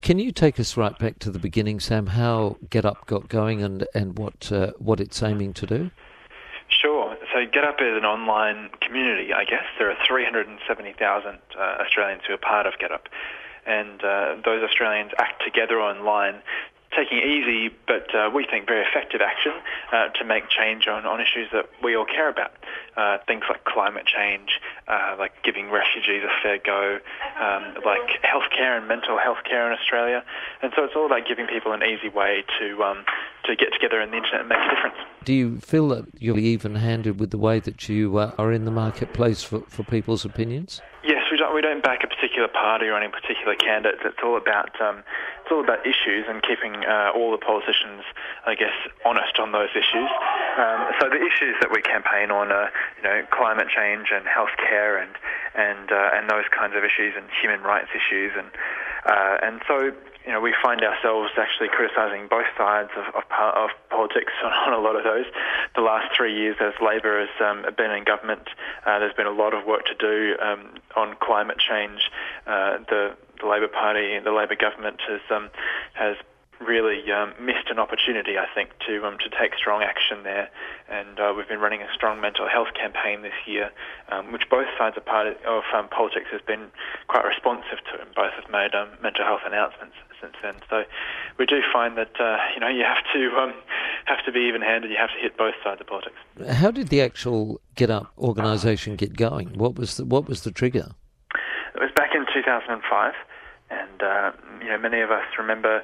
Can you take us right back to the beginning, Sam, how GetUp got going and what it's aiming to do? Sure. So GetUp is an online community, I guess. There are 370,000 Australians who are part of GetUp. And those Australians act together online, taking easy but we think very effective action to make change on issues that we all care about. Things like climate change, like giving refugees a fair go, like healthcare and mental health care in Australia. And so it's all about giving people an easy way to get together on the internet and make a difference. Do you feel that you're even-handed with the way that you are in the marketplace for people's opinions? Yes, we don't back a particular party or any particular candidates. It's all about issues and keeping all the politicians, I guess, honest on those issues. So the issues that we campaign on are, climate change and healthcare and those kinds of issues and human rights issues and so. We find ourselves actually criticising both sides of politics on a lot of those. The last 3 years as Labor has been in government, there's been a lot of work to do on climate change. The Labor Party, the Labor government has really missed an opportunity, I think, to take strong action there. And we've been running a strong mental health campaign this year, which both sides of politics has been quite responsive to, and both have made mental health announcements since then. So we do find that you have to be even-handed. You have to hit both sides of politics. How did the actual GetUp organisation get going? What was the trigger? It was back in 2005, and many of us remember.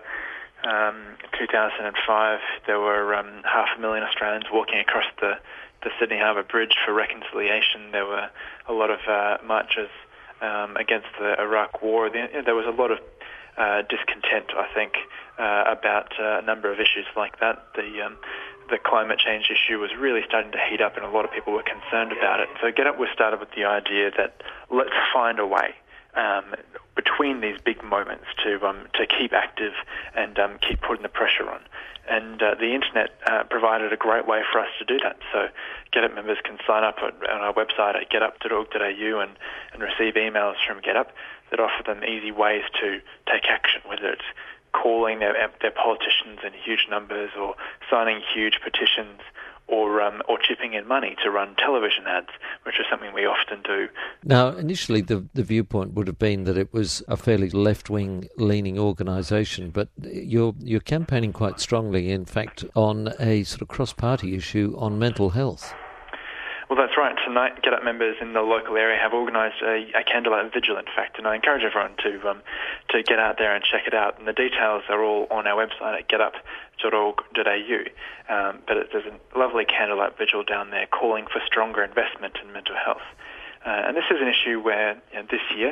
2005, there were 500,000 Australians walking across the Sydney Harbour Bridge for reconciliation. There were a lot of marches against the Iraq War. There was a lot of discontent, I think, about a number of issues like that. The climate change issue was really starting to heat up, and a lot of people were concerned about it. So GetUp was started with the idea that let's find a way between these big moments to keep active and keep putting the pressure on. And the internet provided a great way for us to do that. So GetUp members can sign up on our website at getup.org.au and receive emails from GetUp that offer them easy ways to take action, whether it's calling their politicians in huge numbers or signing huge petitions or chipping in money to run television ads, which is something we often do. Now, initially the viewpoint would have been that it was a fairly left-wing leaning organisation, but you're campaigning quite strongly, in fact, on a sort of cross-party issue on mental health. Well, that's right. Tonight, GetUp members in the local area have organised a candlelight vigil, in fact, and I encourage everyone to get out there and check it out. And the details are all on our website at getup.org.au. But there's a lovely candlelight vigil down there calling for stronger investment in mental health. And this is an issue where this year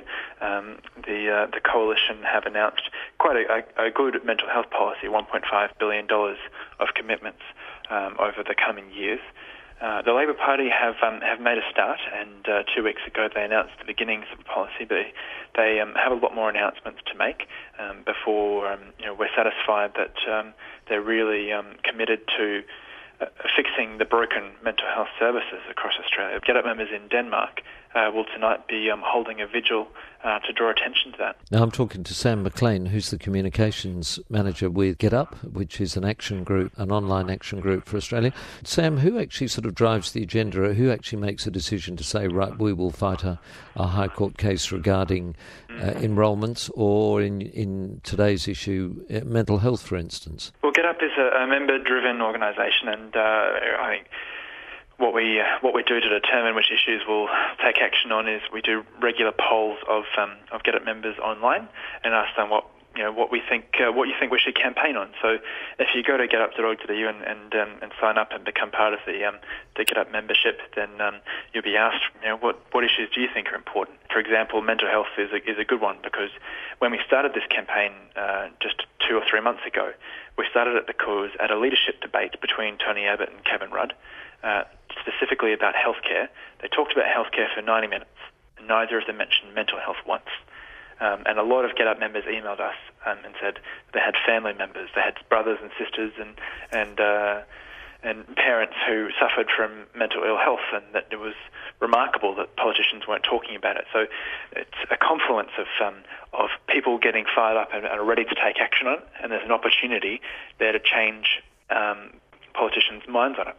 the coalition have announced quite a good mental health policy, $1.5 billion of commitments over the coming years. The Labor Party have made a start, and 2 weeks ago they announced the beginnings of a policy, but they have a lot more announcements to make before we're satisfied that they're really committed to fixing the broken mental health services across Australia. GetUp members in Denmark will tonight be holding a vigil to draw attention to that. Now I'm talking to Sam McLean, who's the communications manager with GetUp, which is an action group, an online action group for Australia. Sam, who actually sort of drives the agenda, or who actually makes a decision to say, right, we will fight a High Court case regarding enrolments, or in today's issue, mental health, for instance? Well, GetUp is a member-driven organisation, and I think what we do to determine which issues we'll take action on is we do regular polls of GetUp members online and ask them what you think we should campaign on. So if you go to getup.org.au and sign up and become part of the GetUp membership, then you'll be asked what issues do you think are important. For example, mental health is a good one, because when we started this campaign just 2 or 3 months ago, we started it because at a leadership debate between Tony Abbott and Kevin Rudd, specifically about healthcare, they talked about healthcare for 90 minutes, and neither of them mentioned mental health once. And a lot of GetUp members emailed us and said they had family members, they had brothers and sisters and and parents who suffered from mental ill health, and that it was remarkable that politicians weren't talking about it. So it's a confluence of people getting fired up and are ready to take action on it, and there's an opportunity there to change politicians' minds on it.